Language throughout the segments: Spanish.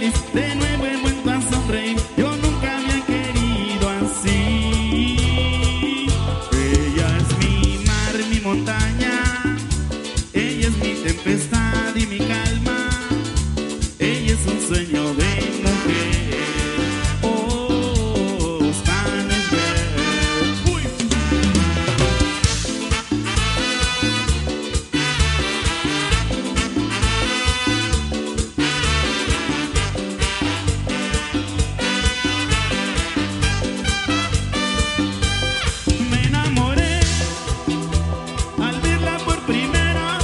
feliz, de nuevo he vuelto a sonreír. Yo nunca había querido así. Ella es mi mar, mi montaña. Ella es mi tempestad y mi calma. Ella es un sueño de mujer. Oh, Spanish girl. Uy. Me enamoré al verla por primera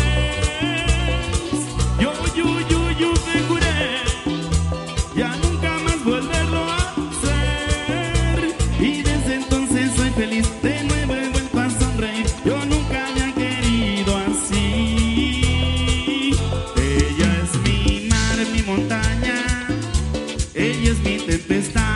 vez. Yo te juré ya nunca más volverlo a hacer. Y desde entonces soy feliz, de nuevo he vuelto a sonreír. Yo nunca había querido así. Ella es mi mar, mi montaña. Ella es mi tempestad